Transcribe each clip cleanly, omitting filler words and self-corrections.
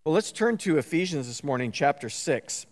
Well, let's turn to Ephesians this morning, chapter 6.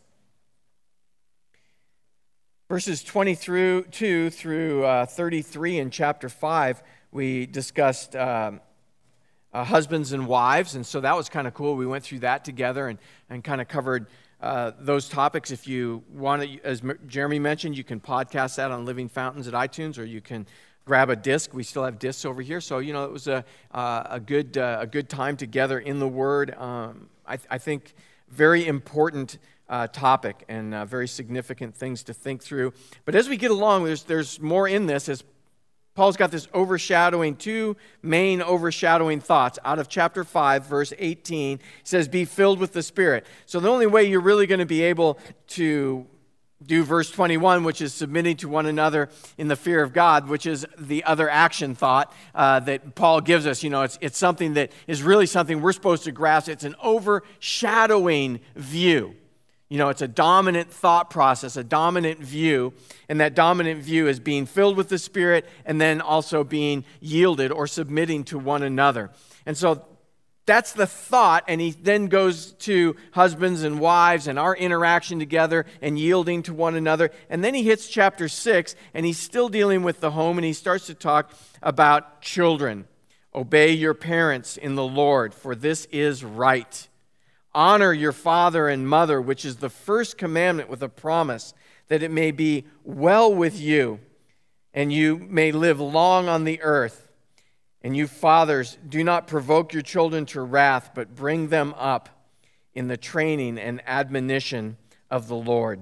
Verses 22 through 33 in chapter 5, we discussed husbands and wives, and so that was kind of cool. We went through that together and kind of covered those topics. If you want to, as Jeremy mentioned, you can podcast that on Living Fountains at iTunes, or you can grab a disc. We still have discs over here, so it was a good time together in the Word. I think very important topic and very significant things to think through. But as we get along, there's more in this, as Paul's got this two main overshadowing thoughts. Out of chapter 5, verse 18, he says, be filled with the Spirit. So the only way you're really going to be able to do verse 21, which is submitting to one another in the fear of God, which is the other action thought that Paul gives us. It's something that is really something we're supposed to grasp. It's an overshadowing view. It's a dominant thought process, a dominant view, and that dominant view is being filled with the Spirit and then also being yielded or submitting to one another. And so that's the thought, and he then goes to husbands and wives and our interaction together and yielding to one another. And then he hits chapter 6, and he's still dealing with the home, and he starts to talk about children. Obey your parents in the Lord, for this is right. Honor your father and mother, which is the first commandment with a promise, that it may be well with you, and you may live long on the earth. And you fathers, do not provoke your children to wrath, but bring them up in the training and admonition of the Lord.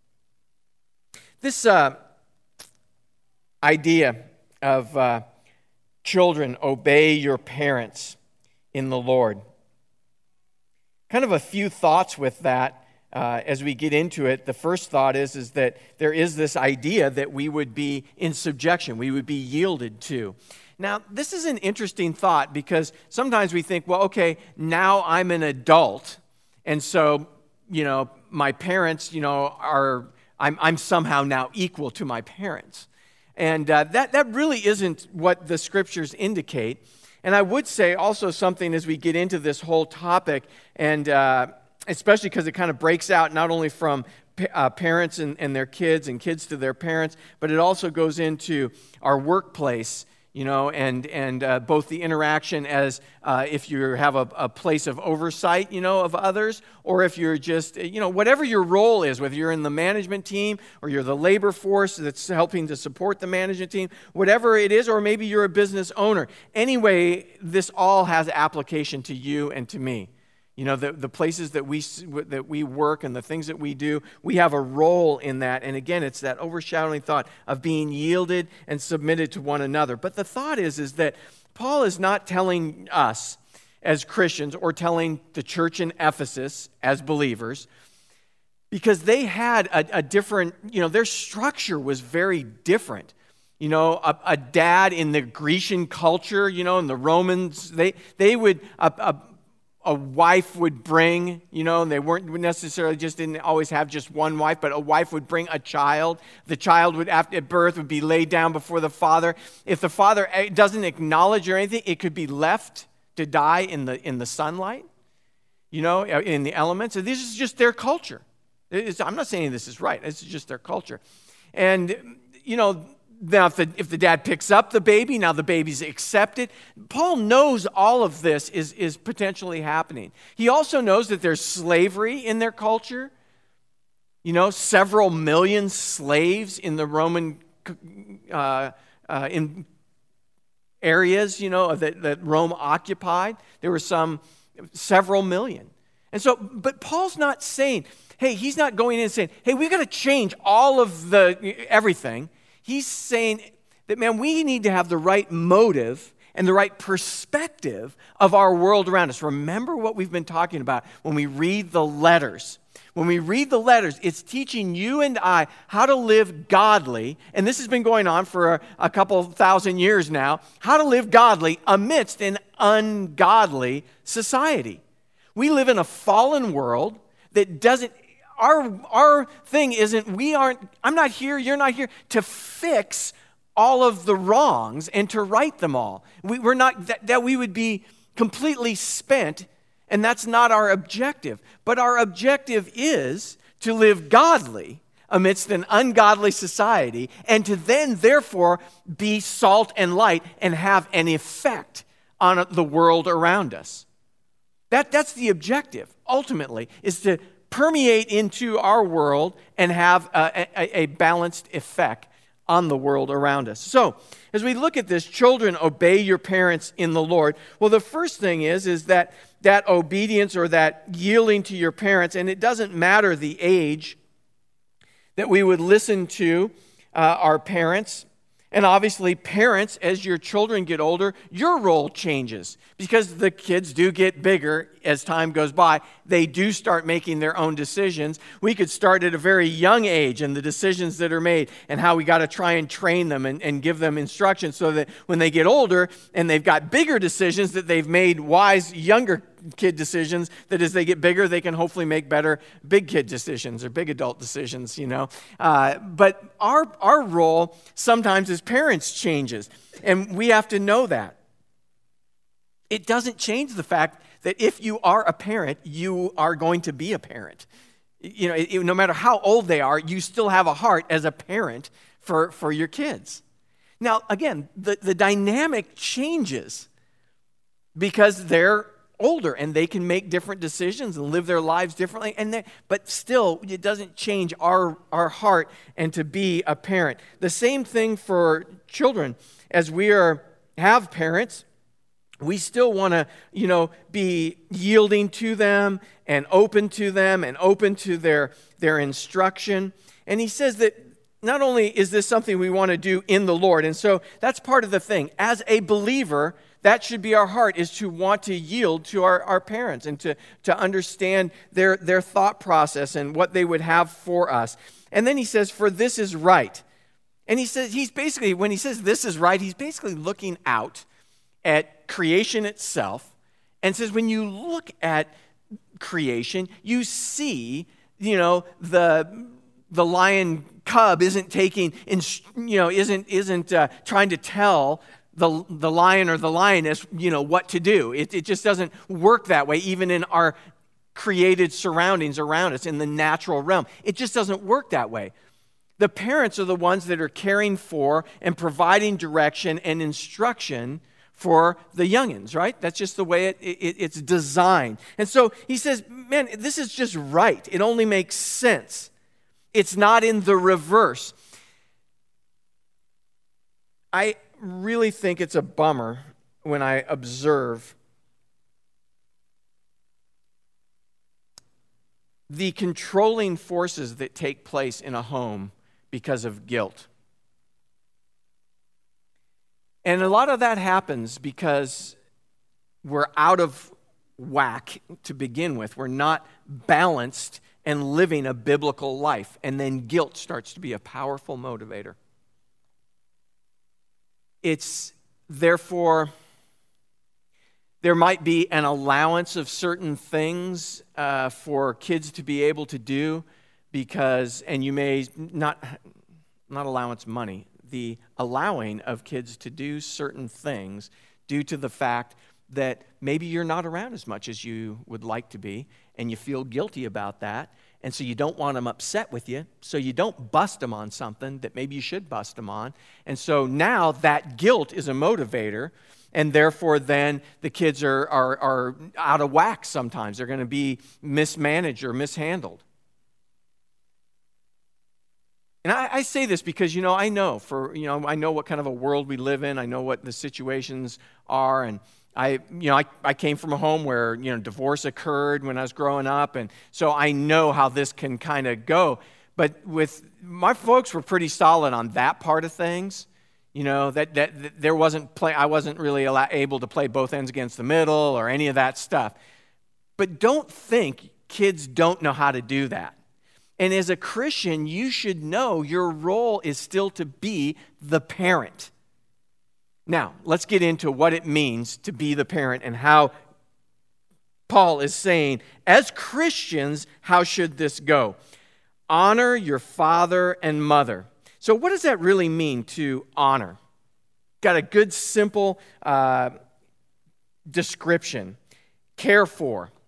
This idea of children, obey your parents in the Lord. Kind of a few thoughts with that as we get into it. The first thought is that there is this idea that we would be in subjection, we would be yielded to. Now, this is an interesting thought because sometimes we think, well, okay, now I'm an adult, and so, my parents, I'm somehow now equal to my parents. And that really isn't what the Scriptures indicate. And I would say also something as we get into this whole topic, and especially because it kind of breaks out not only from parents and their kids and kids to their parents, but it also goes into our workplace, and both the interaction as if you have a place of oversight, of others, or if you're just, whatever your role is, whether you're in the management team or you're the labor force that's helping to support the management team, whatever it is, or maybe you're a business owner. Anyway, this all has application to you and to me. The places that we work and the things that we do, we have a role in that. And again, it's that overshadowing thought of being yielded and submitted to one another. But the thought is that Paul is not telling us as Christians or telling the church in Ephesus as believers, because they had a different, their structure was very different. A dad in the Grecian culture, in the Romans, they would... A wife would bring, and they weren't necessarily didn't always have just one wife, but a wife would bring a child. The child would, at birth, would be laid down before the father. If the father doesn't acknowledge or anything, it could be left to die in the sunlight, in the elements. And this is just their culture. I'm not saying this is right. This is just their culture. And, now, if the dad picks up the baby, now the baby's accepted. Paul knows all of this is potentially happening. He also knows that there's slavery in their culture. Several million slaves in the Roman in areas, that Rome occupied. There were several million. And so, but Paul's not saying, hey, he's not going in and saying, hey, we've got to change all of everything. He's saying that, man, we need to have the right motive and the right perspective of our world around us. Remember what we've been talking about when we read the letters. When we read the letters, it's teaching you and I how to live godly, and this has been going on for a couple thousand years now, how to live godly amidst an ungodly society. We live in a fallen world that doesn't... Our thing isn't, I'm not here, you're not here to fix all of the wrongs and to right them all. We're not, that we would be completely spent And that's not our objective. But our objective is to live godly amidst an ungodly society, and to then, therefore, be salt and light and have an effect on the world around us. That's the objective, ultimately, is to permeate into our world and have a balanced effect on the world around us. So, as we look at this, children, obey your parents in the Lord. Well, the first thing is that obedience or that yielding to your parents, and it doesn't matter the age that we would listen to our parents. And obviously, parents, as your children get older, your role changes because the kids do get bigger as time goes by. They do start making their own decisions. We could start at a very young age and the decisions that are made and how we got to try and train them and give them instruction so that when they get older and they've got bigger decisions, that they've made wise younger kid decisions, that as they get bigger, they can hopefully make better big kid decisions or big adult decisions, But our role sometimes as parents changes, and we have to know that. It doesn't change the fact that if you are a parent, you are going to be a parent. No matter how old they are, you still have a heart as a parent for your kids. Now, again, the dynamic changes because they're older and they can make different decisions and live their lives differently, but still it doesn't change our heart and to be a parent. The same thing for children. As we have parents, we still want to be yielding to them and open to their instruction. And he says that not only is this something we want to do in the Lord, and so that's part of the thing. As a believer, that should be our heart, is to want to yield to our parents and to understand their thought process and what they would have for us. And then he says, for this is right. And he says, when he says this is right, he's basically looking out at creation itself and says, when you look at creation, you see, the lion cub isn't trying to tell the lion or the lioness, what to do. It just doesn't work that way, even in our created surroundings around us in the natural realm. It just doesn't work that way. The parents are the ones that are caring for and providing direction and instruction for the youngins, right? That's just the way it's designed. And so he says, man, this is just right. It only makes sense. It's not in the reverse. I really think it's a bummer when I observe the controlling forces that take place in a home because of guilt. And a lot of that happens because we're out of whack to begin with. We're not balanced and living a biblical life. And then guilt starts to be a powerful motivator. It's therefore, there might be an allowance of certain things for kids to be able to do and you may not allowance money, the allowing of kids to do certain things due to the fact that maybe you're not around as much as you would like to be, and you feel guilty about that, and so you don't want them upset with you, so you don't bust them on something that maybe you should bust them on. And so now that guilt is a motivator, and therefore then the kids are out of whack sometimes. They're going to be mismanaged or mishandled. And I say this because, I know I know what kind of a world we live in. I know what the situations are, and I came from a home where, divorce occurred when I was growing up, and so I know how this can kind of go. But with my folks were pretty solid on that part of things. That there I wasn't really able to play both ends against the middle or any of that stuff. But don't think kids don't know how to do that. And as a Christian, you should know your role is still to be the parent. Now, let's get into what it means to be the parent and how Paul is saying, as Christians, how should this go? Honor your father and mother. So what does that really mean to honor? Got a good, simple description. Care for,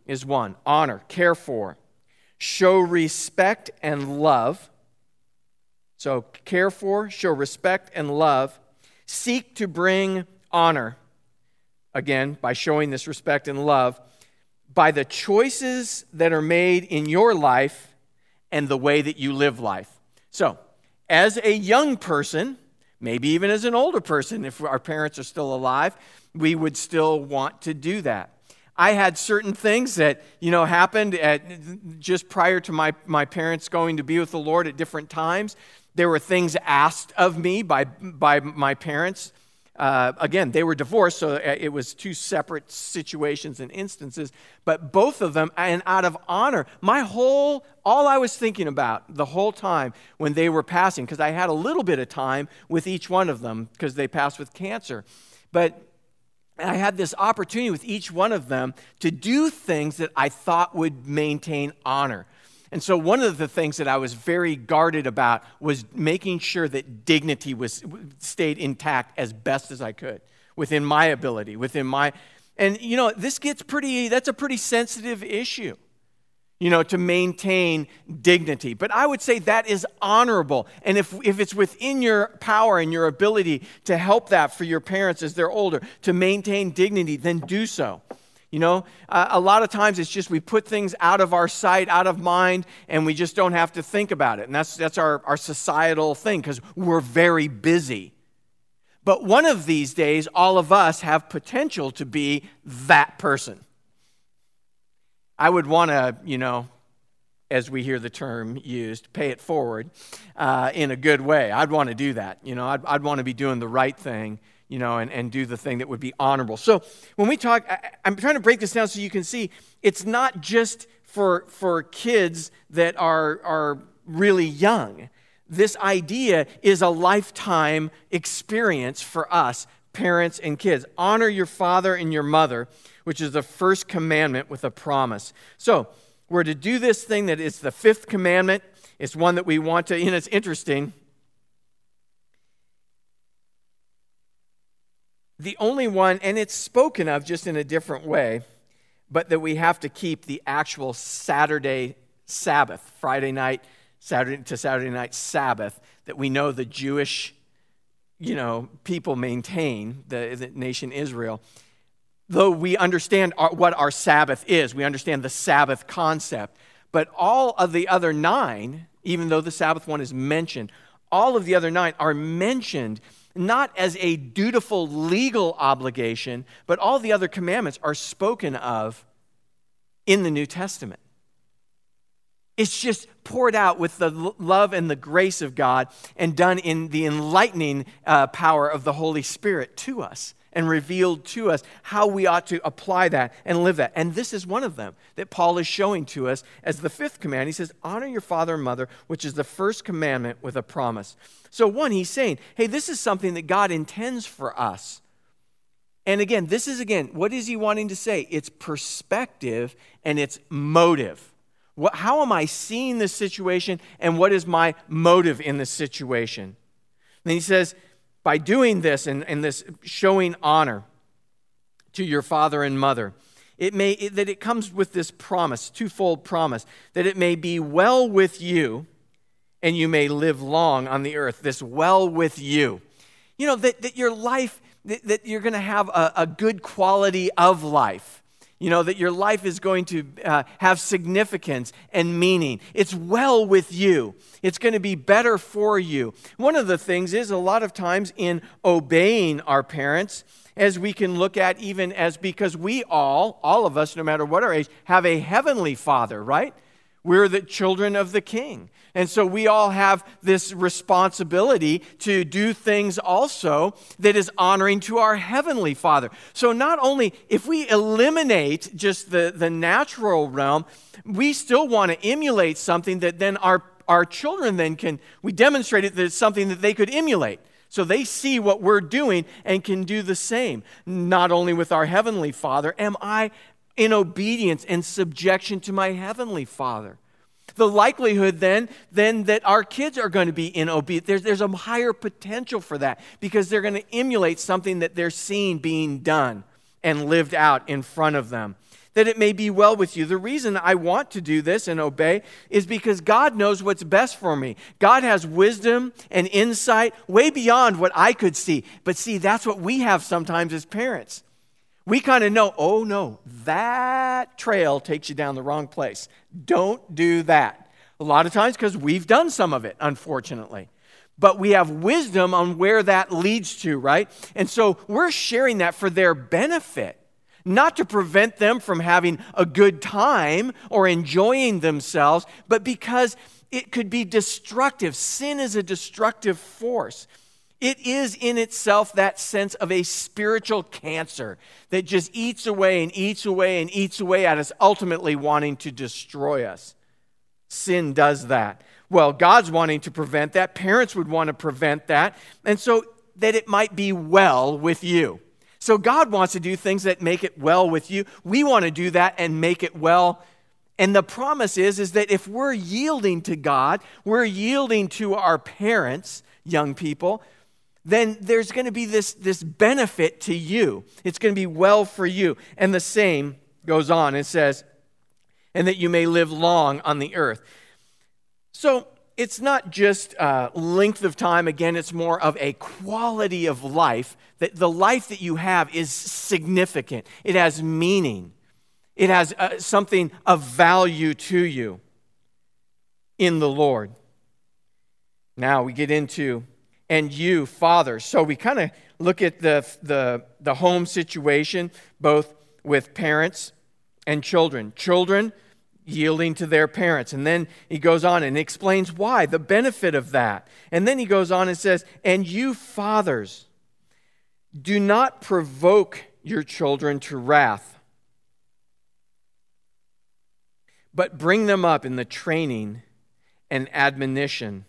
is one. Honor, care for. Show respect and love. So care for, show respect and love. Seek to bring honor, again, by showing this respect and love, by the choices that are made in your life and the way that you live life. So, as a young person, maybe even as an older person, if our parents are still alive, we would still want to do that. I had certain things that, happened just prior to my parents going to be with the Lord at different times. There were things asked of me by my parents. Again, they were divorced, so it was two separate situations and instances. But both of them, and out of honor, all I was thinking about the whole time when they were passing, because I had a little bit of time with each one of them because they passed with cancer. But I had this opportunity with each one of them to do things that I thought would maintain honor. And so one of the things that I was very guarded about was making sure that dignity stayed intact as best as I could within my ability, and that's a pretty sensitive issue, to maintain dignity. But I would say that is honorable. And if it's within your power and your ability to help that for your parents as they're older, to maintain dignity, then do so. A lot of times it's just we put things out of our sight, out of mind, and we just don't have to think about it. And that's our societal thing because we're very busy. But one of these days, all of us have potential to be that person. I would want to, as we hear the term used, pay it forward in a good way. I'd want to do that. I'd want to be doing the right thing, and do the thing that would be honorable. So when we talk, I'm trying to break this down so you can see it's not just for kids that are really young. This idea is a lifetime experience for us, parents and kids. Honor your father and your mother, which is the first commandment with a promise. So we're to do this thing that is the fifth commandment. It's one that we want to, it's interesting. The only one, and it's spoken of just in a different way, but that we have to keep the actual Saturday Sabbath, Friday night, Saturday to Saturday night Sabbath, that we know the Jewish, people maintain, the nation Israel. Though we understand what our Sabbath is, we understand the Sabbath concept, but all of the other 9, even though the Sabbath one is mentioned, all of the other 9 are mentioned not as a dutiful legal obligation, but all the other commandments are spoken of in the New Testament. It's just poured out with the love and the grace of God and done in the enlightening power of the Holy Spirit to us and revealed to us how we ought to apply that and live that. And this is one of them that Paul is showing to us as the fifth command. He says, honor your father and mother, which is the first commandment with a promise. So one, he's saying, hey, this is something that God intends for us. And again, what is he wanting to say? It's perspective and it's motive. How am I seeing this situation and what is my motive in this situation? And he says, by doing this and this showing honor to your father and mother, it comes with this promise, twofold promise, that it may be well with you and you may live long on the earth. This well with you. That your life, that you're going to have a good quality of life. That your life is going to have significance and meaning. It's well with you. It's going to be better for you. One of the things is a lot of times in obeying our parents, as we can look at even as because we all of us, no matter what our age, have a heavenly Father, right? We're the children of the King. And so we all have this responsibility to do things also that is honoring to our Heavenly Father. So not only, if we eliminate just the natural realm, we still want to emulate something that then our children then we demonstrate it that it's something that they could emulate. So they see what we're doing and can do the same. Not only with our Heavenly Father, am I in obedience and subjection to my Heavenly Father? The likelihood then that our kids are going to be in obedience, there's a higher potential for that because they're going to emulate something that they're seeing being done and lived out in front of them. that it may be well with you. The reason I want to do this and obey is because God knows what's best for me. God has wisdom and insight way beyond what I could see. But see, that's what we have sometimes as parents. We kind of know, oh no, that trail takes you down the wrong place. Don't do that. A lot of times because we've done some of it, unfortunately. But we have wisdom on where that leads to, right? And so we're sharing that for their benefit. Not to prevent them from having a good time or enjoying themselves, but because it could be destructive. Sin is a destructive force. It is in itself that sense of a spiritual cancer that just eats away and eats away and eats away at us, ultimately wanting to destroy us. Sin does that. Well, God's wanting to prevent that. Parents would want to prevent that. And so that it might be well with you. So God wants to do things that make it well with you. We want to do that and make it well. And the promise is that if we're yielding to God, we're yielding to our parents, young people, then there's going to be this benefit to you. It's going to be well for you. And the same goes on. It says, and that you may live long on the earth. So it's not just length of time. Again, it's more of a quality of life, that the life that you have is significant. It has meaning. It has something of value to you in the Lord. Now we get into, and you, fathers. So we kind of look at the home situation, both with parents and children. Children yielding to their parents. And then he goes on and explains why, the benefit of that. And then he goes on and says, and you fathers, do not provoke your children to wrath, but bring them up in the training and admonition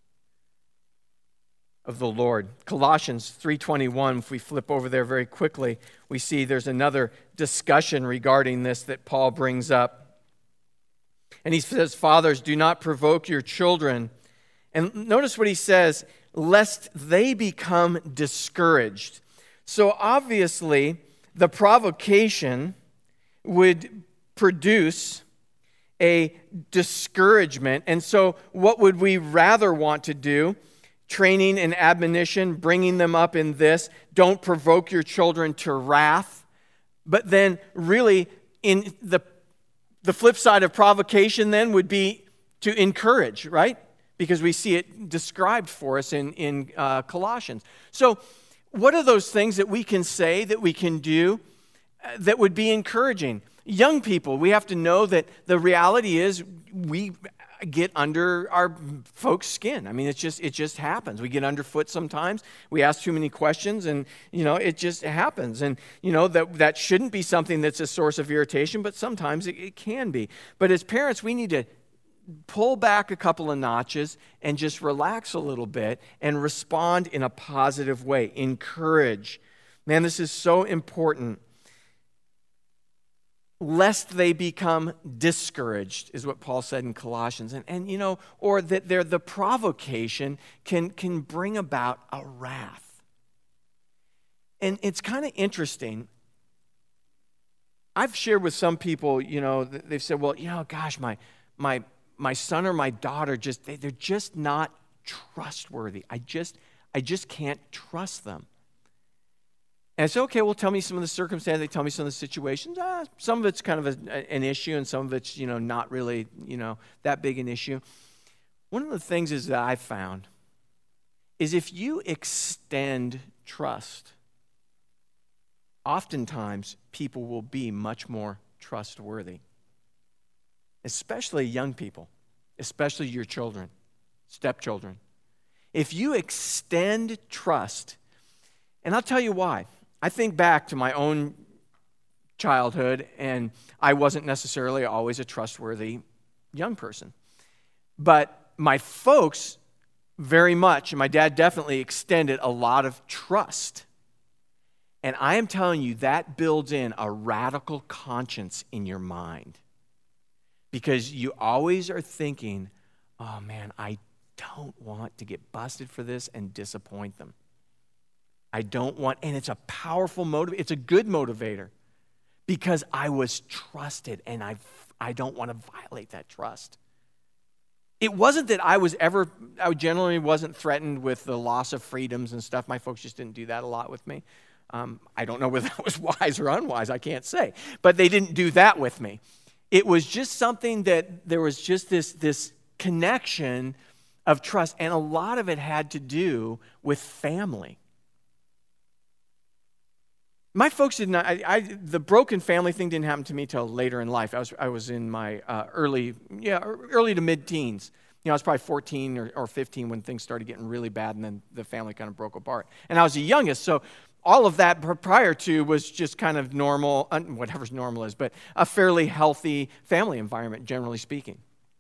of the Lord. Colossians 3:21, if we flip over there very quickly, we see there's another discussion regarding this that Paul brings up. And he says, fathers, do not provoke your children. And notice what he says, lest they become discouraged. So obviously, the provocation would produce a discouragement. And so what would we rather want to do? Training and admonition, bringing them up in this. Don't provoke your children to wrath. But then really in the flip side of provocation then would be to encourage, right? Because we see it described for us in Colossians. So what are those things that we can say, that we can do, that would be encouraging? Young people, we have to know that the reality is we get under our folks' skin. I mean, it just happens. We get underfoot sometimes. We ask too many questions, and it just happens. And that shouldn't be something that's a source of irritation, but sometimes it can be. But as parents, we need to pull back a couple of notches and just relax a little bit and respond in a positive way. Encourage. Man, this is so important. Lest they become discouraged, is what Paul said in Colossians. And or that the provocation can bring about a wrath. And it's kind of interesting. I've shared with some people, they've said, well, gosh, my son or my daughter, they're just not trustworthy. I just can't trust them. And I say, okay, well, tell me some of the circumstances. They tell me some of the situations. Some of it's kind of an issue, and some of it's, not really, that big an issue. One of the things is that I've found is if you extend trust, oftentimes people will be much more trustworthy, especially young people, especially your children, stepchildren. If you extend trust, and I'll tell you why. I think back to my own childhood, and I wasn't necessarily always a trustworthy young person. But my folks very much, and my dad definitely extended a lot of trust. And I am telling you, that builds in a radical conscience in your mind. Because you always are thinking, oh man, I don't want to get busted for this and disappoint them. I don't want, and it's a powerful motivator. It's a good motivator because I was trusted, and I don't want to violate that trust. It wasn't that I generally wasn't threatened with the loss of freedoms and stuff. My folks just didn't do that a lot with me. I don't know whether that was wise or unwise, I can't say. But they didn't do that with me. It was just something that there was just this connection of trust, and a lot of it had to do with family. My folks did not, the broken family thing didn't happen to me till later in life. I was in my early to mid-teens. I was probably 14 or 15 when things started getting really bad, and then the family kind of broke apart. And I was the youngest, so all of that prior to was just kind of normal, whatever normal is, but a fairly healthy family environment, generally speaking.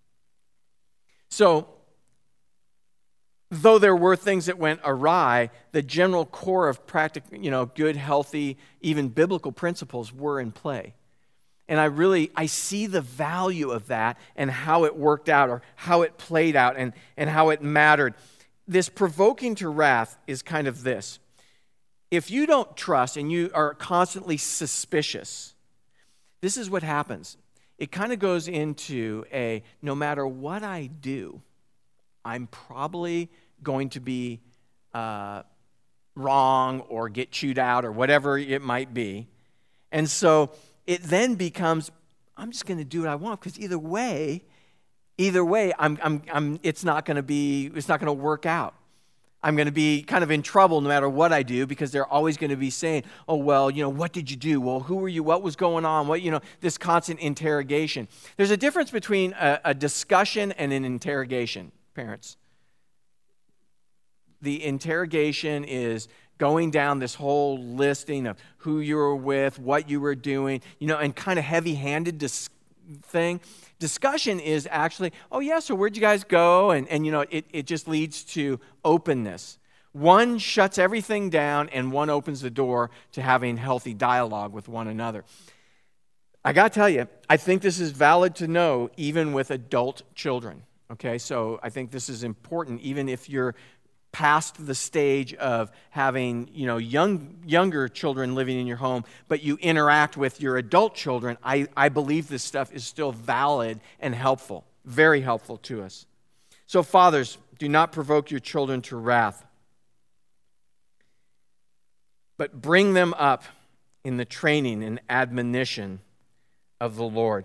So, though there were things that went awry, the general core of practical, good, healthy, even biblical principles were in play. And I see the value of that and how it worked out, or how it played out, and how it mattered. This provoking to wrath is kind of this. If you don't trust and you are constantly suspicious, this is what happens. It kind of goes into no matter what I do, I'm probably going to be wrong or get chewed out or whatever it might be. And so it then becomes, I'm just going to do what I want, because either way, it's not going to work out. I'm going to be kind of in trouble no matter what I do, because they're always going to be saying, oh, well, what did you do? Well, who were you? What was going on? This constant interrogation. There's a difference between a discussion and an interrogation, parents. The interrogation is going down this whole listing of who you were with, what you were doing, and kind of heavy-handed thing. Discussion is actually, oh yeah, so where'd you guys go? And it just leads to openness. One shuts everything down, and one opens the door to having healthy dialogue with one another. I got to tell you, I think this is valid to know even with adult children. Okay, so I think this is important even if you're past the stage of having, younger children living in your home, but you interact with your adult children. I believe this stuff is still valid and helpful, very helpful to us. So fathers, do not provoke your children to wrath, but bring them up in the training and admonition of the Lord.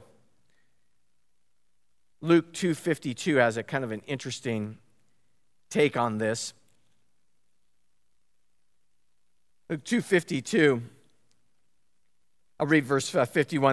Luke 2:52 has a kind of an interesting take on this. Luke 2:52. I'll read verse 51.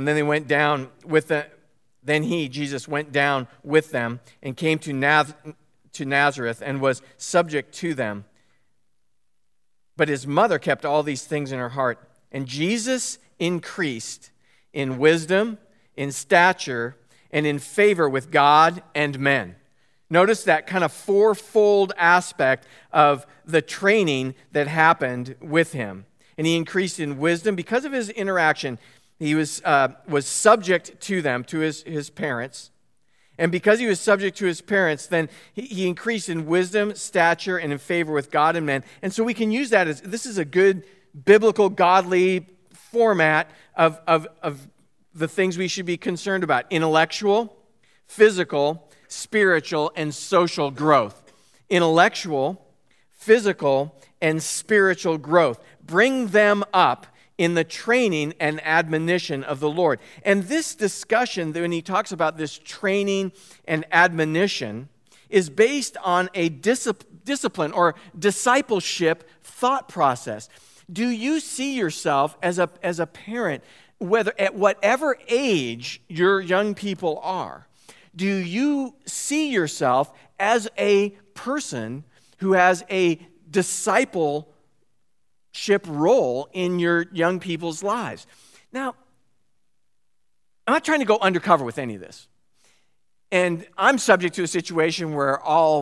Then Jesus went down with them and came to Nazareth and was subject to them. But his mother kept all these things in her heart. And Jesus increased in wisdom, in stature, and in favor with God and men. Notice that kind of fourfold aspect of the training that happened with him. And he increased in wisdom. Because of his interaction, he was subject to them, to his parents. And because he was subject to his parents, then he increased in wisdom, stature, and in favor with God and men. And so we can use that as, this is a good biblical, godly format of the things we should be concerned about. Intellectual, physical, spiritual, and social growth. Intellectual, physical, and spiritual growth. Bring them up in the training and admonition of the Lord. And this discussion, when he talks about this training and admonition, is based on a discipline or discipleship thought process. Do you see yourself as a parent, whether at whatever age your young people are? Do you see yourself as a person who has a discipleship role in your young people's lives? Now, I'm not trying to go undercover with any of this. And I'm subject to a situation where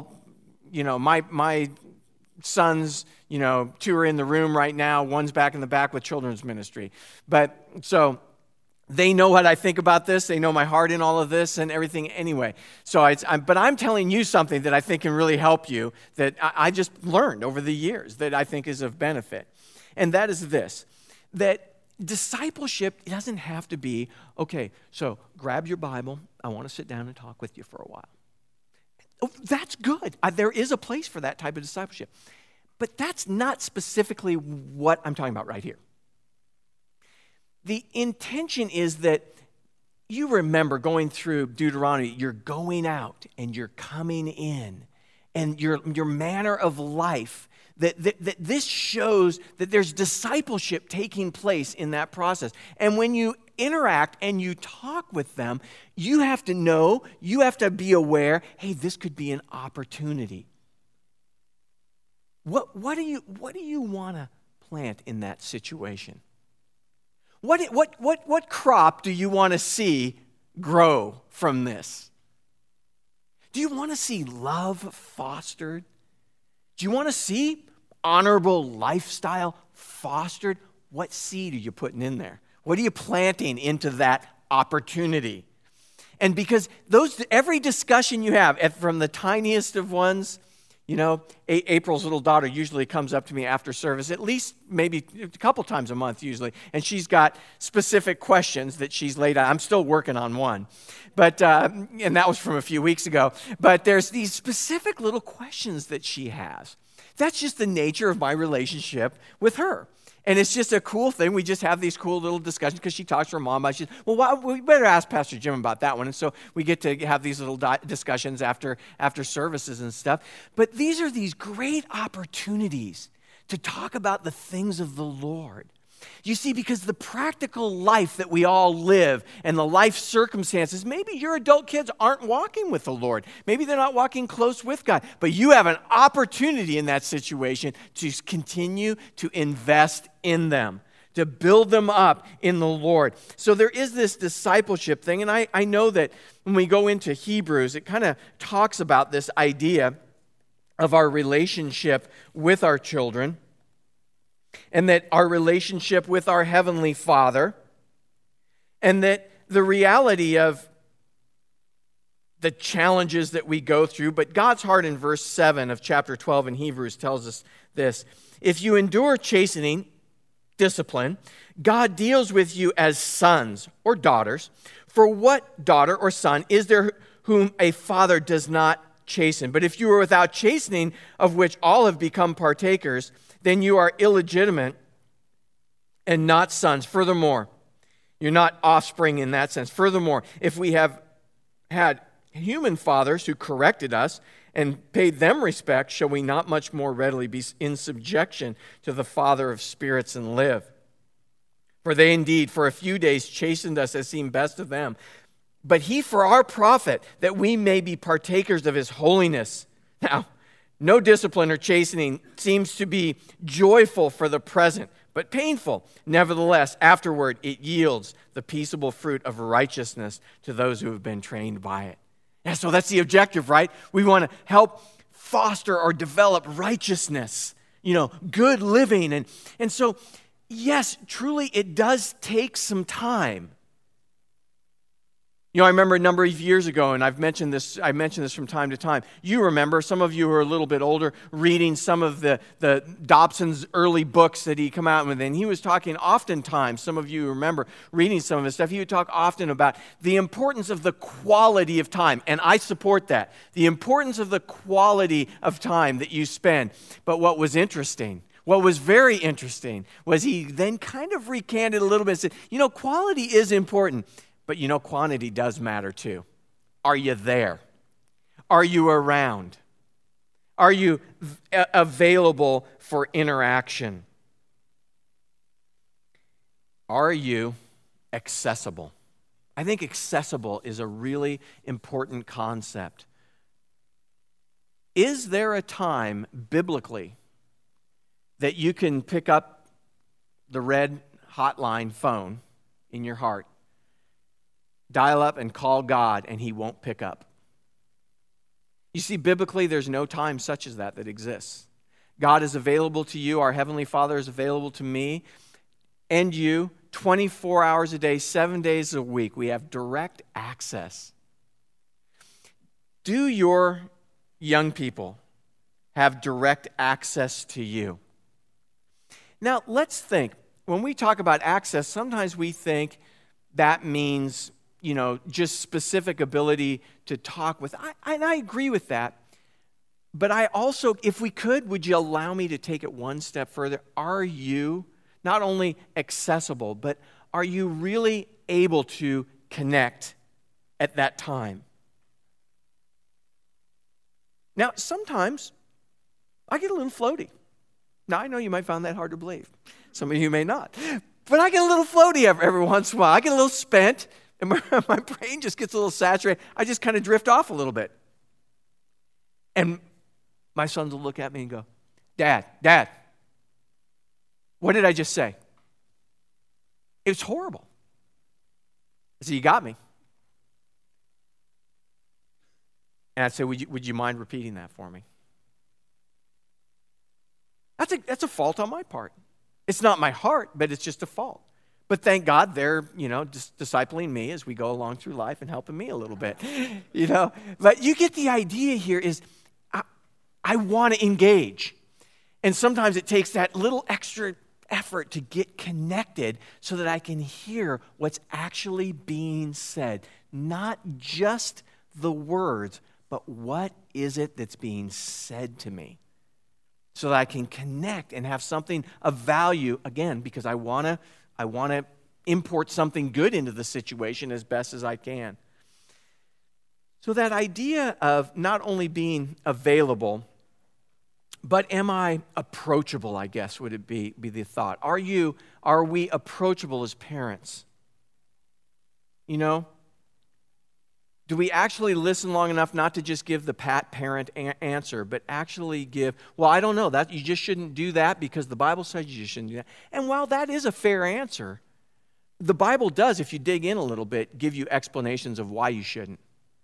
my sons, two are in the room right now. One's back in the back with children's ministry. But so they know what I think about this. They know my heart in all of this and everything anyway. But I'm telling you something that I think can really help you, that I just learned over the years that I think is of benefit. And that is this, that discipleship doesn't have to be, okay, so grab your Bible. I want to sit down and talk with you for a while. Oh, that's good. There is a place for that type of discipleship. But that's not specifically what I'm talking about right here. The intention is that you remember going through Deuteronomy, you're going out and you're coming in, and your manner of life, that this shows that there's discipleship taking place in that process. And when you interact and you talk with them, you have to know, you have to be aware, hey, this could be an opportunity. What do you want to plant in that situation? What crop do you want to see grow from this? Do you want to see love fostered? Do you want to see honorable lifestyle fostered? What seed are you putting in there? What are you planting into that opportunity? And because every discussion you have, from the tiniest of ones, you know, April's little daughter usually comes up to me after service, at least maybe a couple times a month usually, and she's got specific questions that she's laid out. I'm still working on one, but and that was from a few weeks ago. But there's these specific little questions that she has. That's just the nature of my relationship with her. And it's just a cool thing. We just have these cool little discussions because she talks to her mom about it. We better ask Pastor Jim about that one. And so we get to have these little discussions after services and stuff. But these are these great opportunities to talk about the things of the Lord. You see, because the practical life that we all live and the life circumstances, maybe your adult kids aren't walking with the Lord. Maybe they're not walking close with God. But you have an opportunity in that situation to continue to invest in them, to build them up in the Lord. So there is this discipleship thing. And I know that when we go into Hebrews, it kind of talks about this idea of our relationship with our children, and that our relationship with our Heavenly Father, and that the reality of the challenges that we go through. But God's heart in verse 7 of chapter 12 in Hebrews tells us this: if you endure chastening, discipline, God deals with you as sons or daughters. For what daughter or son is there whom a father does not chasten? But if you are without chastening, of which all have become partakers, then you are illegitimate and not sons. Furthermore, you're not offspring in that sense. Furthermore, if we have had human fathers who corrected us and paid them respect, shall we not much more readily be in subjection to the Father of spirits and live? For they indeed for a few days chastened us as seemed best of them, but he for our profit, that we may be partakers of his holiness. Now, no discipline or chastening seems to be joyful for the present, but painful. Nevertheless, afterward it yields the peaceable fruit of righteousness to those who have been trained by it. Yeah, so that's the objective, right? We want to help foster or develop righteousness, good living. And so, yes, truly it does take some time. I remember a number of years ago, and I mentioned this from time to time. You remember, some of you who are a little bit older, reading some of the Dobson's early books that he come out with, and he was talking oftentimes, some of you remember reading some of his stuff, he would talk often about the importance of the quality of time, and I support that, the importance of the quality of time that you spend. But what was very interesting, was he then kind of recanted a little bit and said, quality is important. But quantity does matter too. Are you there? Are you around? Are you available for interaction? Are you accessible? I think accessible is a really important concept. Is there a time biblically that you can pick up the red hotline phone in your heart, dial up and call God, and he won't pick up? You see, biblically, there's no time such as that exists. God is available to you. Our Heavenly Father is available to me and you 24 hours a day, 7 days a week. We have direct access. Do your young people have direct access to you? Now, let's think. when we talk about access, sometimes we think that means, just specific ability to talk with. And I agree with that. But I also, if we could, would you allow me to take it one step further? Are you not only accessible, but are you really able to connect at that time? Now, sometimes I get a little floaty. Now, I know you might find that hard to believe. Some of you may not. But I get a little floaty every once in a while. I get a little spent, and my brain just gets a little saturated. I just kind of drift off a little bit. And my sons will look at me and go, Dad, what did I just say? It was horrible. I said, you got me. And I'd say, would you mind repeating that for me? That's a fault on my part. It's not my heart, but it's just a fault. But thank God they're, discipling me as we go along through life and helping me a little bit, But you get the idea here is I want to engage. And sometimes it takes that little extra effort to get connected so that I can hear what's actually being said. Not just the words, but what is it that's being said to me? So that I can connect and have something of value, again, because I want to import something good into the situation as best as I can. So that idea of not only being available, but am I approachable, I guess, would it be the thought. Are we approachable as parents? Do we actually listen long enough not to just give the pat parent answer, but actually give, well, I don't know, that you just shouldn't do that because the Bible says you just shouldn't do that. And while that is a fair answer, the Bible does, if you dig in a little bit, give you explanations of why you shouldn't.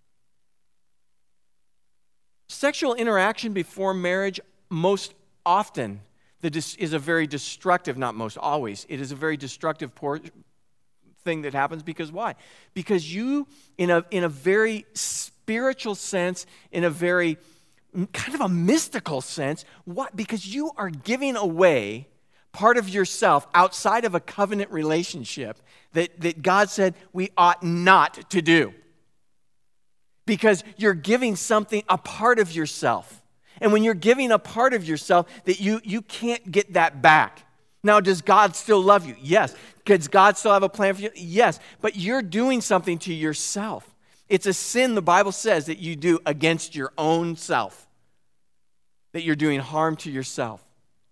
Sexual interaction before marriage most often is a very destructive, not most always, it is a very destructive thing that happens because why? Because you, in a very spiritual sense, in a very kind of a mystical sense, what? Because you are giving away part of yourself outside of a covenant relationship that God said we ought not to do. Because you're giving something, a part of yourself. And when you're giving a part of yourself, that you can't get that back. Now, does God still love you? Yes. Does God still have a plan for you? Yes. But you're doing something to yourself. It's a sin, the Bible says, that you do against your own self. That you're doing harm to yourself.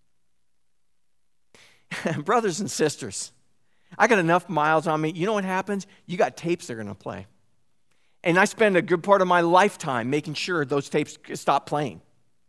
Brothers and sisters, I got enough miles on me. You know what happens? You got tapes they're going to play. And I spend a good part of my lifetime making sure those tapes stop playing.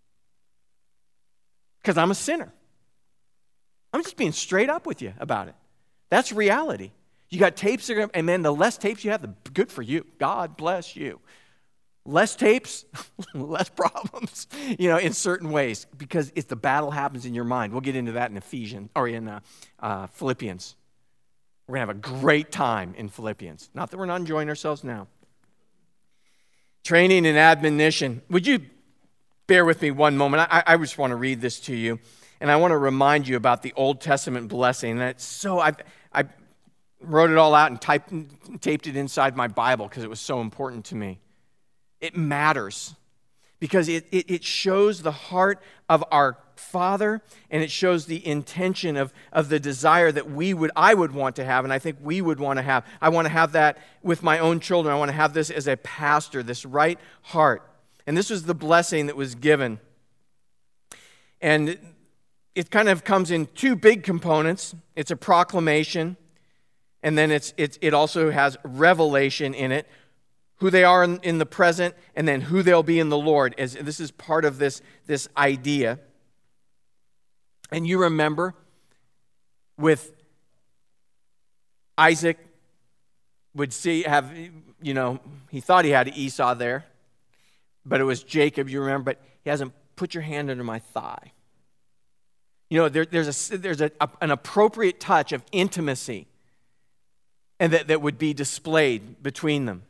Because I'm a sinner. I'm just being straight up with you about it. That's reality. You got tapes, and man, the less tapes you have, the good for you. God bless you. Less tapes, less problems, in certain ways, because the battle happens in your mind. We'll get into that in Ephesians or in Philippians. We're going to have a great time in Philippians. Not that we're not enjoying ourselves now. Training and admonition. Would you bear with me one moment? I just want to read this to you, and I want to remind you about the Old Testament blessing. And it's so I wrote it all out and taped it inside my Bible because it was so important to me. It matters because it shows the heart of our Father, and it shows the intention of the desire that I would want to have, and I think we would want to have. I want to have that with my own children. I want to have this as a pastor, this right heart. And this was the blessing that was given. And it kind of comes in two big components. It's a proclamation, and then it also has revelation in it, who they are in the present, and then who they'll be in the Lord. This is part of this idea. And you remember with Isaac would he thought he had Esau there, but it was Jacob, you remember, but he hasn't put your hand under my thigh. There's an appropriate touch of intimacy and that would be displayed between them.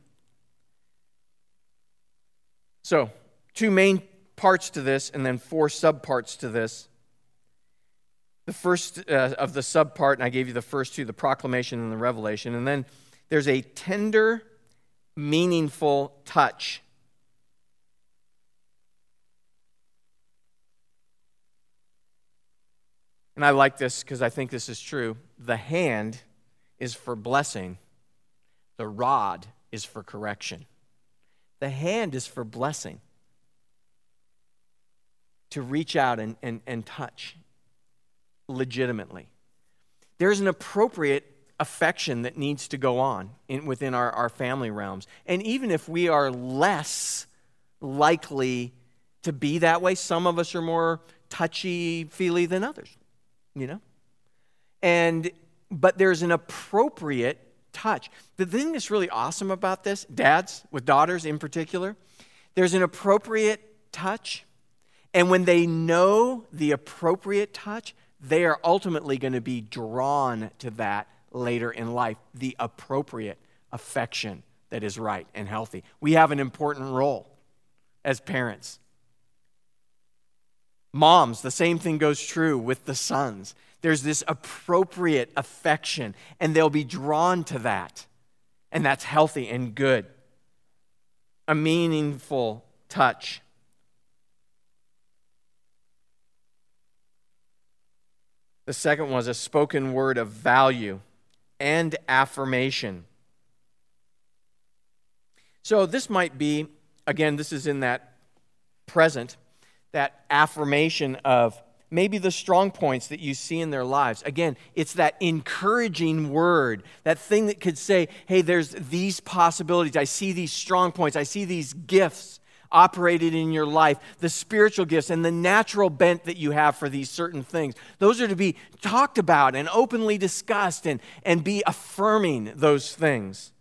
So, two main parts to this and then four subparts to this. The first of the subpart, and I gave you the first two, the proclamation and the revelation. And then there's a tender, meaningful touch. And I like this because I think this is true. The hand is for blessing. The rod is for correction. The hand is for blessing. To reach out and touch legitimately. There's an appropriate affection that needs to go on within our family realms. And even if we are less likely to be that way, some of us are more touchy-feely than others, you know? But there's an appropriate touch. The thing that's really awesome about this, dads with daughters in particular, there's an appropriate touch. And when they know the appropriate touch, they are ultimately going to be drawn to that later in life, the appropriate affection that is right and healthy. We have an important role as parents. Moms, the same thing goes true with the sons. There's this appropriate affection, and they'll be drawn to that. And that's healthy and good. A meaningful touch. The second was a spoken word of value and affirmation. So this might be, again, this is in that present, that affirmation of maybe the strong points that you see in their lives. Again, it's that encouraging word, that thing that could say, hey, there's these possibilities. I see these strong points. I see these gifts operated in your life, the spiritual gifts and the natural bent that you have for these certain things. Those are to be talked about and openly discussed and be affirming those things.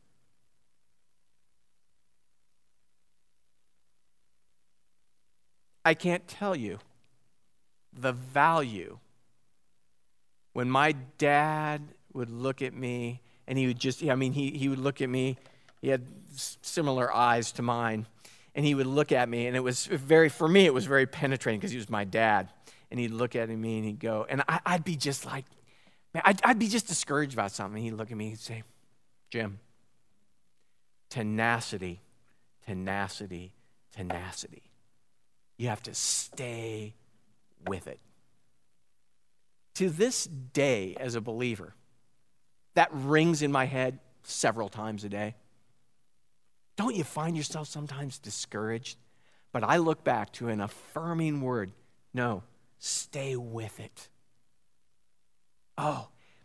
I can't tell you the value when my dad would look at me and he would just, he would look at me, he had similar eyes to mine. And he would look at me, and it was for me, it was very penetrating because he was my dad. And he'd look at me, and he'd go, and I'd be just like, man, I'd be just discouraged about something. He'd look at me, and he'd say, Jim, tenacity, tenacity, tenacity. You have to stay with it. To this day, as a believer, that rings in my head several times a day. Don't you find yourself sometimes discouraged? But I look back to an affirming word. No, stay with it. Oh,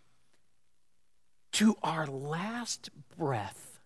to our last breath,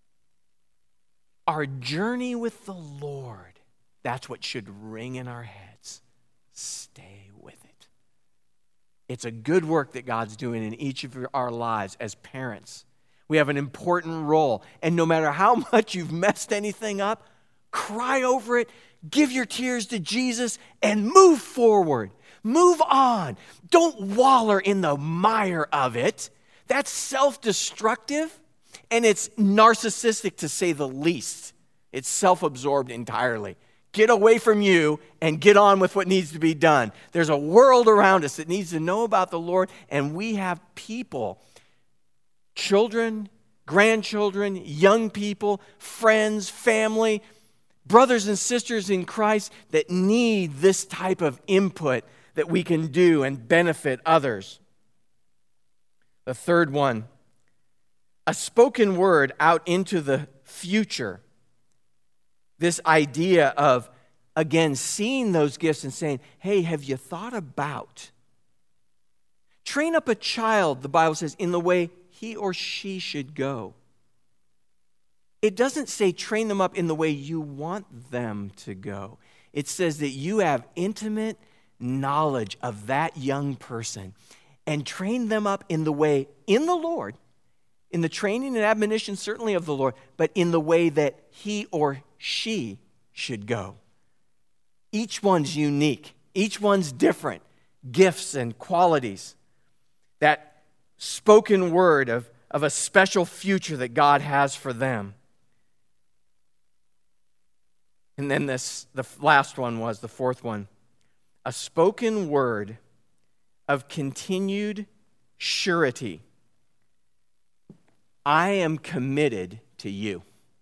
our journey with the Lord, that's what should ring in our heads. Stay with it. It's a good work that God's doing in each of our lives as parents. We have an important role. And no matter how much you've messed anything up, cry over it, give your tears to Jesus, and move forward. Move on. Don't waller in the mire of it. That's self-destructive, and it's narcissistic to say the least. It's self-absorbed entirely. Get away from you and get on with what needs to be done. There's a world around us that needs to know about the Lord, and we have people, children, grandchildren, young people, friends, family, brothers and sisters in Christ that need this type of input that we can do and benefit others. The third one, a spoken word out into the future. This idea of, again, seeing those gifts and saying, hey, have you thought about? Train up a child, the Bible says, in the way he or she should go. It doesn't say train them up in the way you want them to go. It says that you have intimate knowledge of that young person and train them up in the way, in the Lord, in the training and admonition certainly of the Lord, but in the way that he or she should go. Each one's unique. Each one's different. Gifts and qualities. That spoken word of a special future that God has for them. And then the last one was, the fourth one, a spoken word of continued surety. I am committed to you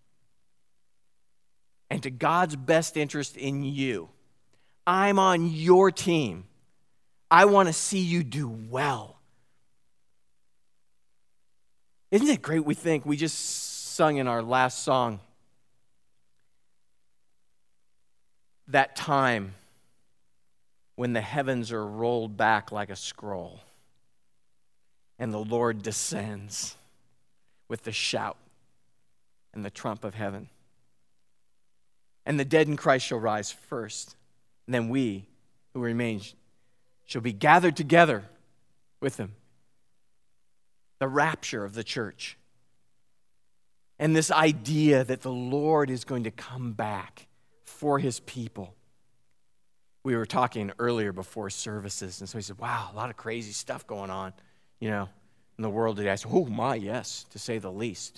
and to God's best interest in you. I'm on your team. I want to see you do well. Isn't it great? We just sung in our last song that time when the heavens are rolled back like a scroll and the Lord descends with the shout and the trump of heaven. And the dead in Christ shall rise first. And then we who remain shall be gathered together with him. The rapture of the church. And this idea that the Lord is going to come back for his people. We were talking earlier before services, and so he said, wow, a lot of crazy stuff going on, in the world today. I said, oh my, yes, to say the least.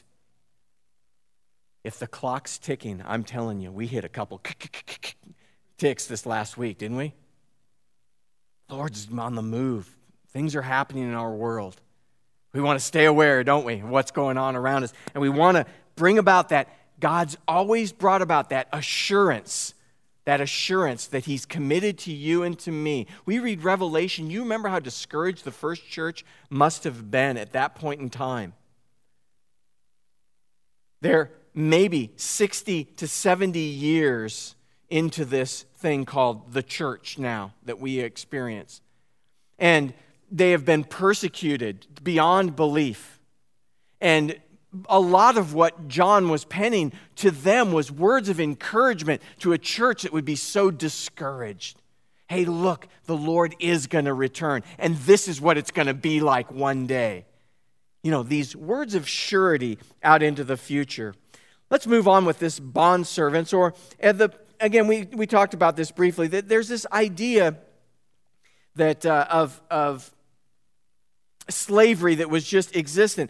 If the clock's ticking, I'm telling you, we hit a couple ticks this last week, didn't we? The Lord's on the move. Things are happening in our world. We want to stay aware, don't we, of what's going on around us. And we want to bring about that. God's always brought about that assurance that he's committed to you and to me. We read Revelation. You remember how discouraged the first church must have been at that point in time. They're maybe 60 to 70 years into this thing called the church now that we experience. And they have been persecuted beyond belief. And a lot of what John was penning to them was words of encouragement to a church that would be so discouraged. Hey, look, the Lord is going to return, and this is what it's going to be like one day. These words of surety out into the future. Let's move on with this bondservants, again, we talked about this briefly, that there's this idea that of slavery that was just existent.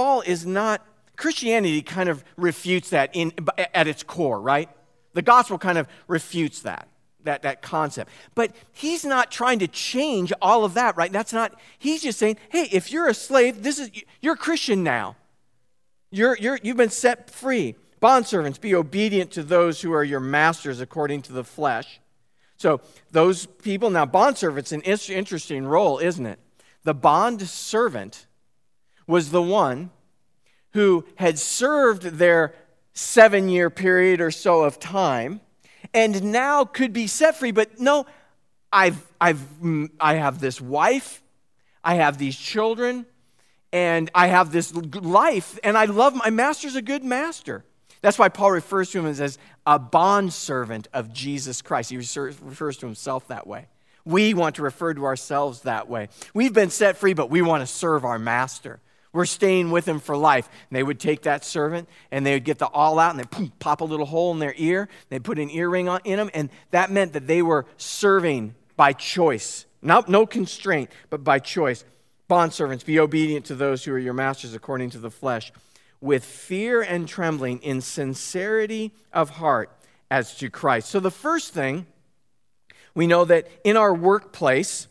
Christianity kind of refutes that at its core, right? The gospel kind of refutes that concept. But he's not trying to change all of that, right? He's just saying, hey, if you're a slave, you're a Christian now. You've been set free. Bondservants, be obedient to those who are your masters according to the flesh. So those people, now bondservants, an interesting role, isn't it? The bond servant was the one who had served their 7-year period or so of time and now could be set free. But no, I have this wife, I have these children, and I have this life, and I love my master's a good master. That's why Paul refers to him as a bondservant of Jesus Christ. He refers to himself that way. We want to refer to ourselves that way. We've been set free, but we want to serve our master. We're staying with him for life. And they would take that servant, and they would get the awl out, and they'd pop a little hole in their ear. They'd put an earring in them, and that meant that they were serving by choice. No constraint, but by choice. Bondservants, be obedient to those who are your masters according to the flesh, with fear and trembling, in sincerity of heart as to Christ. So the first thing, we know that in our workplace,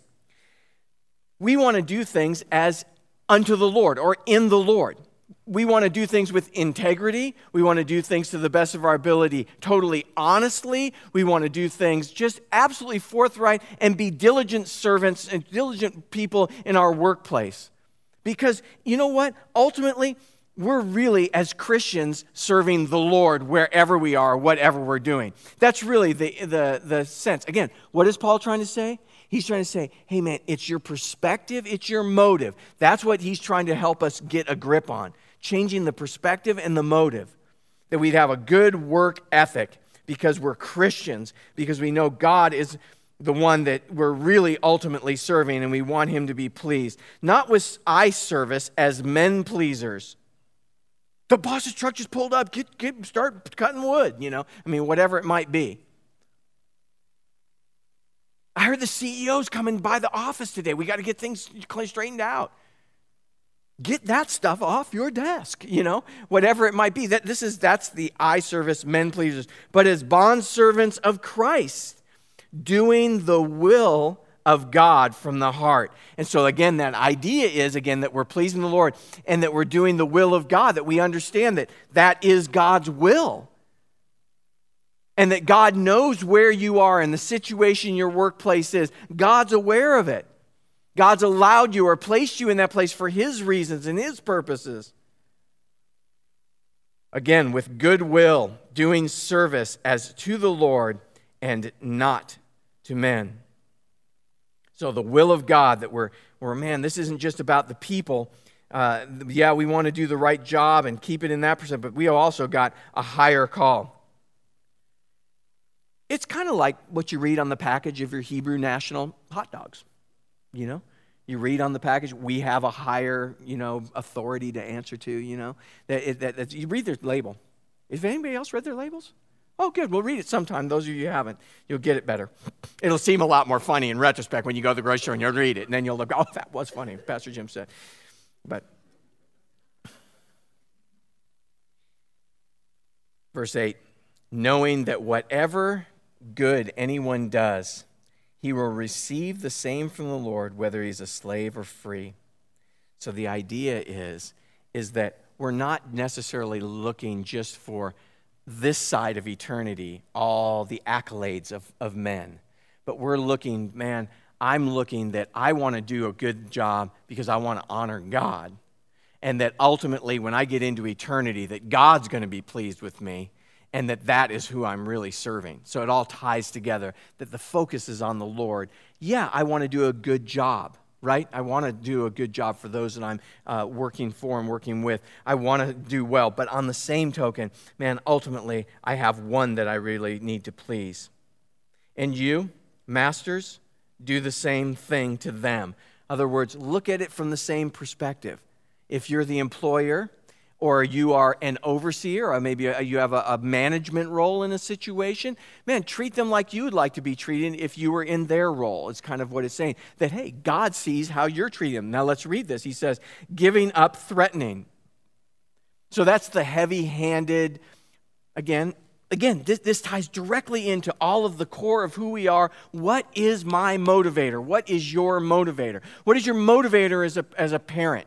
we want to do things as unto the Lord or in the Lord. We want to do things with integrity. We want to do things to the best of our ability, totally honestly. We want to do things just absolutely forthright and be diligent servants and diligent people in our workplace. Because you know what? Ultimately, we're really, as Christians, serving the Lord wherever we are, whatever we're doing. That's really the sense. Again, what is Paul trying to say? He's trying to say, hey man, it's your perspective, it's your motive. That's what he's trying to help us get a grip on. Changing the perspective and the motive. That we'd have a good work ethic because we're Christians, because we know God is the one that we're really ultimately serving and we want him to be pleased. Not with eye service as men pleasers. The boss's truck just pulled up, start cutting wood, whatever it might be. I heard the CEO's coming by the office today. We got to get things straightened out. Get that stuff off your desk, whatever it might be. That's the eye service, men pleasers. But as bondservants of Christ, doing the will of God from the heart. And so again, that idea is, again, that we're pleasing the Lord and that we're doing the will of God, that we understand that that is God's will. And that God knows where you are and the situation your workplace is. God's aware of it. God's allowed you or placed you in that place for His reasons and His purposes. Again, with goodwill, doing service as to the Lord and not to men. So the will of God, that we're man, this isn't just about the people. Yeah, we want to do the right job and keep it in that percent, but we have also got a higher call. It's kind of like what you read on the package of your Hebrew National hot dogs. You know, you read on the package, we have a higher, authority to answer to, that you read their label. Has anybody else read their labels? Oh, good. We'll read it sometime. Those of you who haven't, you'll get it better. It'll seem a lot more funny in retrospect when you go to the grocery store and you'll read it, and then you'll look, oh, that was funny, Pastor Jim said. But verse 8, knowing that whatever good anyone does, he will receive the same from the Lord, whether he's a slave or free. So the idea is that we're not necessarily looking just for this side of eternity, all the accolades of men. But we're looking, I'm looking that I want to do a good job because I want to honor God. And that ultimately when I get into eternity, that God's going to be pleased with me. And that is who I'm really serving. So it all ties together, that the focus is on the Lord. Yeah, I want to do a good job, right? I want to do a good job for those that I'm working for and working with. I want to do well. But on the same token, ultimately, I have one that I really need to please. And you, masters, do the same thing to them. In other words, look at it from the same perspective. If you're the employer, or you are an overseer, or maybe you have a management role in a situation, treat them like you would like to be treated if you were in their role. It's kind of what it's saying. That, hey, God sees how you're treating them. Now let's read this. He says, giving up threatening. So that's the heavy-handed, again, this ties directly into all of the core of who we are. What is my motivator? What is your motivator? What is your motivator as a parent?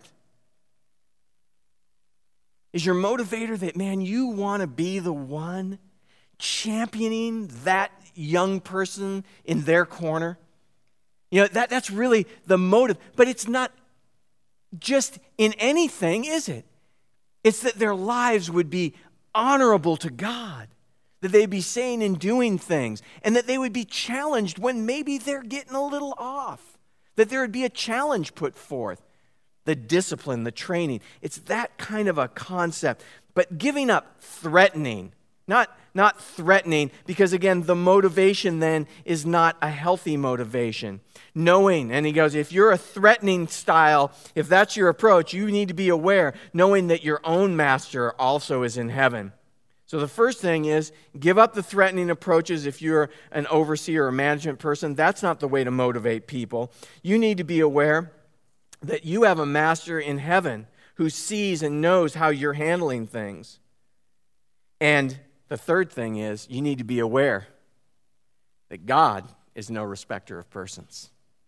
Is your motivator that, you want to be the one championing that young person in their corner? That's really the motive. But it's not just in anything, is it? It's that their lives would be honorable to God, that they'd be saying and doing things, and that they would be challenged when maybe they're getting a little off, that there would be a challenge put forth. The discipline, the training. It's that kind of a concept. But giving up threatening, not threatening, because again, the motivation then is not a healthy motivation. Knowing, and he goes, if you're a threatening style, if that's your approach, you need to be aware, knowing that your own master also is in heaven. So the first thing is, give up the threatening approaches if you're an overseer or management person. That's not the way to motivate people. You need to be aware that you have a master in heaven who sees and knows how you're handling things. And the third thing is, you need to be aware that God is no respecter of persons.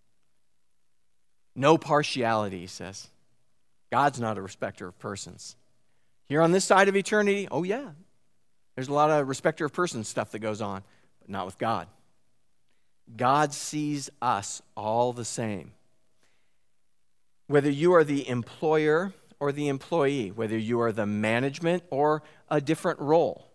No partiality, he says. God's not a respecter of persons. Here on this side of eternity, oh yeah, there's a lot of respecter of persons stuff that goes on, but not with God. God sees us all the same. Whether you are the employer or the employee, whether you are the management or a different role.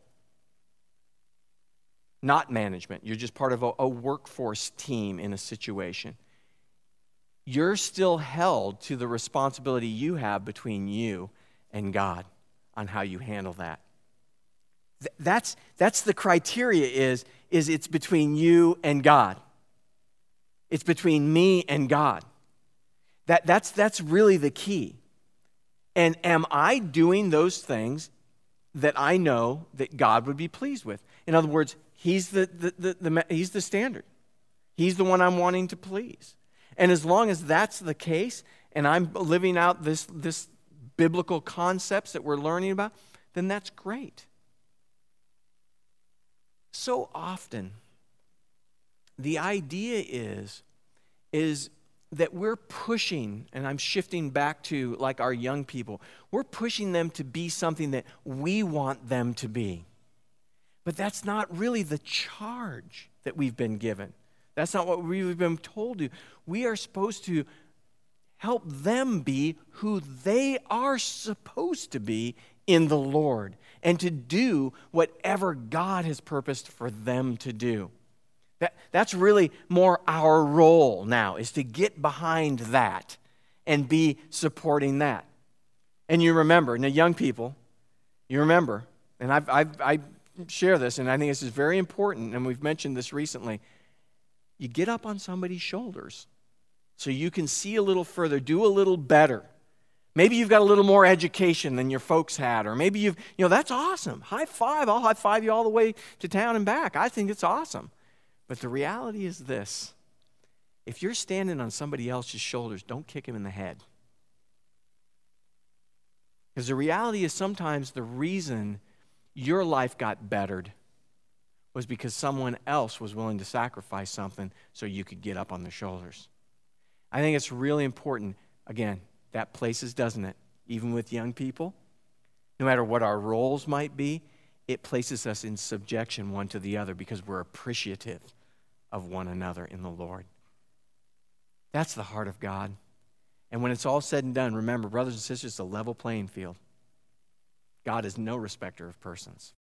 Not management, you're just part of a workforce team in a situation. You're still held to the responsibility you have between you and God on how you handle that. That's the criteria is it's between you and God. It's between me and God. That's really the key. And am I doing those things that I know that God would be pleased with? In other words, He's the standard. He's the one I'm wanting to please. And as long as that's the case, and I'm living out this biblical concepts that we're learning about, then that's great. So often, the idea is is that we're pushing, and I'm shifting back to like our young people, we're pushing them to be something that we want them to be. But that's not really the charge that we've been given. That's not what we've been told to. We are supposed to help them be who they are supposed to be in the Lord and to do whatever God has purposed for them to do. That's really more our role now, is to get behind that and be supporting that. And you remember, now young people, you remember, and I share this, and I think this is very important, and we've mentioned this recently. You get up on somebody's shoulders so you can see a little further, do a little better. Maybe you've got a little more education than your folks had, or maybe that's awesome. High five, I'll high five you all the way to town and back. I think it's awesome. But the reality is this: if you're standing on somebody else's shoulders, don't kick him in the head. Because the reality is sometimes the reason your life got bettered was because someone else was willing to sacrifice something so you could get up on their shoulders. I think it's really important. Again, that places, doesn't it? Even with young people, no matter what our roles might be, it places us in subjection one to the other because we're appreciative of one another in the Lord. That's the heart of God. And when it's all said and done, remember, brothers and sisters, it's a level playing field. God is no respecter of persons.